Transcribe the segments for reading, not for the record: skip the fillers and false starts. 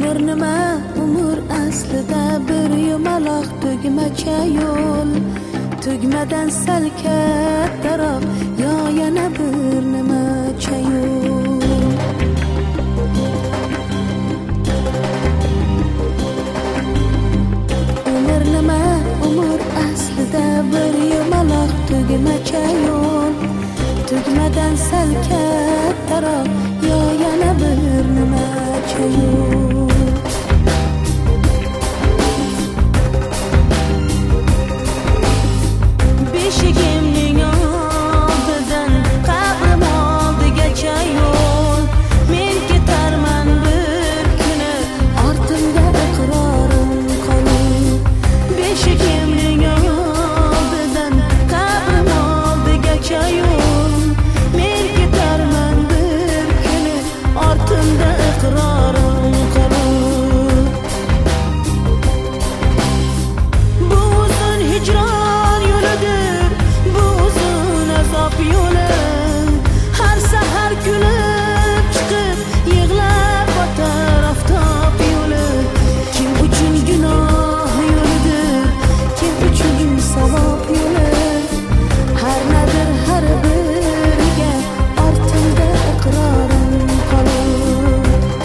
nima umr aslida bir yumaloq tugmacha yo'l, tugmadan sal kattaroq yo yana bir nimacha yo'l. Umr nima umr aslida bir yumaloq tugmacha yo'l, tugmadan sal kattaroq yo yana bir nimacha yo'l. Beshigimning oldidan qabrim oldigacha yo'l, men ketarman bir kuni ortimda iqrorim qolib. Beshigimning oldidan qabrim oldigacha yo'l, men ketarman bir kuni ortimda iqrorim qolib. Bu uzun hijron yo'lidir, bu uzun azob yo'li. Har sahar kulib chiqib yig'lab o'tar oftob yo'li. Kim uchun gunoh yo'lidir, kim uchun savob yo'li. Har nadir har biriga ortimda iqrorim qolib.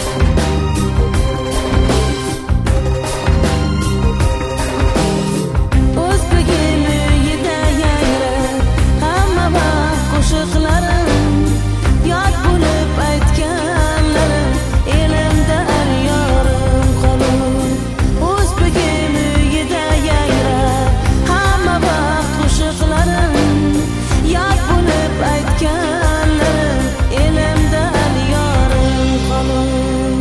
O'zbegim uyida yangrab hamma vaqt qo'shiqlarim, yod bo'lib aytganlarim elimda yorim qolib. O'zbegim uyida yangrab hamma vaqt qo'shiqlarim, yod bo'lib aytganlarim elimda yorim qolib.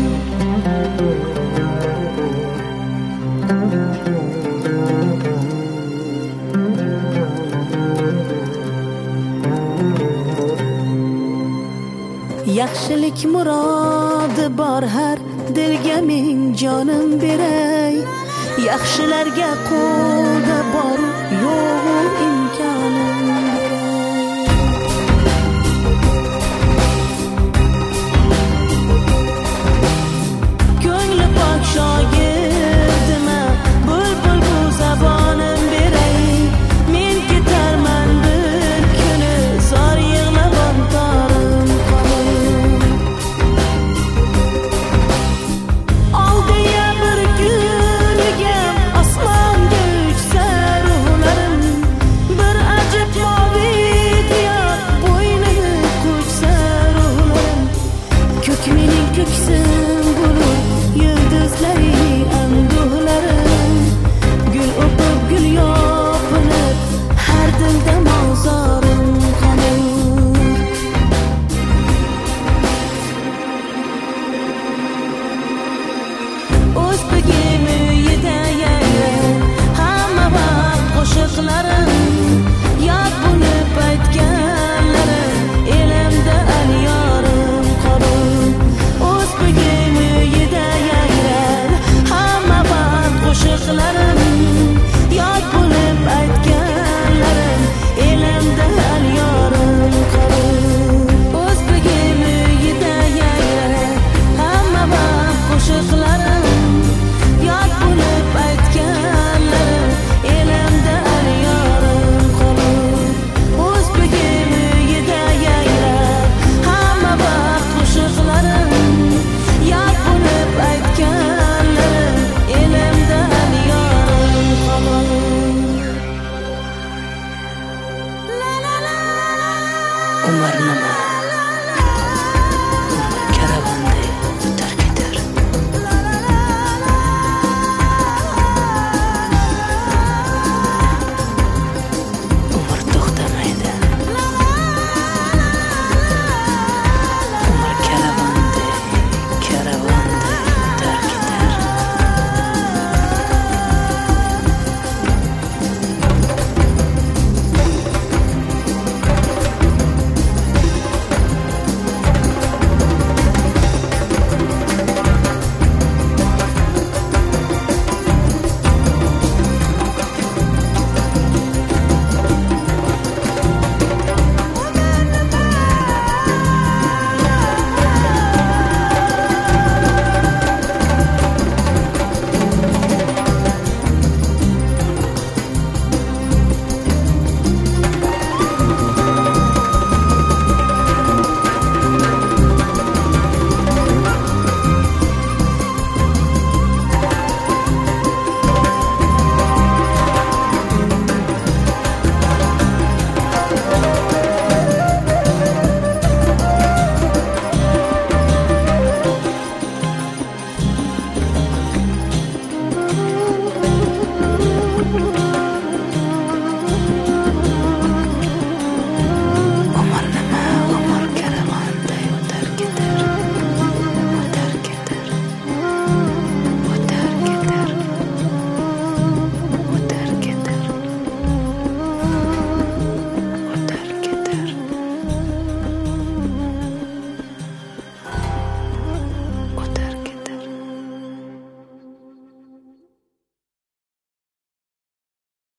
Yaxshilik murodi bor har dilga ming jonim beray. Yaxshilarga qo'lda bor yo'g'u imkonim beray. Ko'ngli pok shogirdima bulbul bu zabonim beray. Men ketarman bir kuni zor yig'lab ontorim qolib. Oldiya bir kunigam osmonga uchsa ruhlarim, bir ajib moviy diyor bo'ynini qo'ysa ruhlarim. Ko'k mening ko'ksim bo'lur yulduzlari anduhlarim, gul o'pib gul yopinib har dilda mavzorim qolib. O'zbegim uyida yangrab hamma vaqt qo'shiqlarim,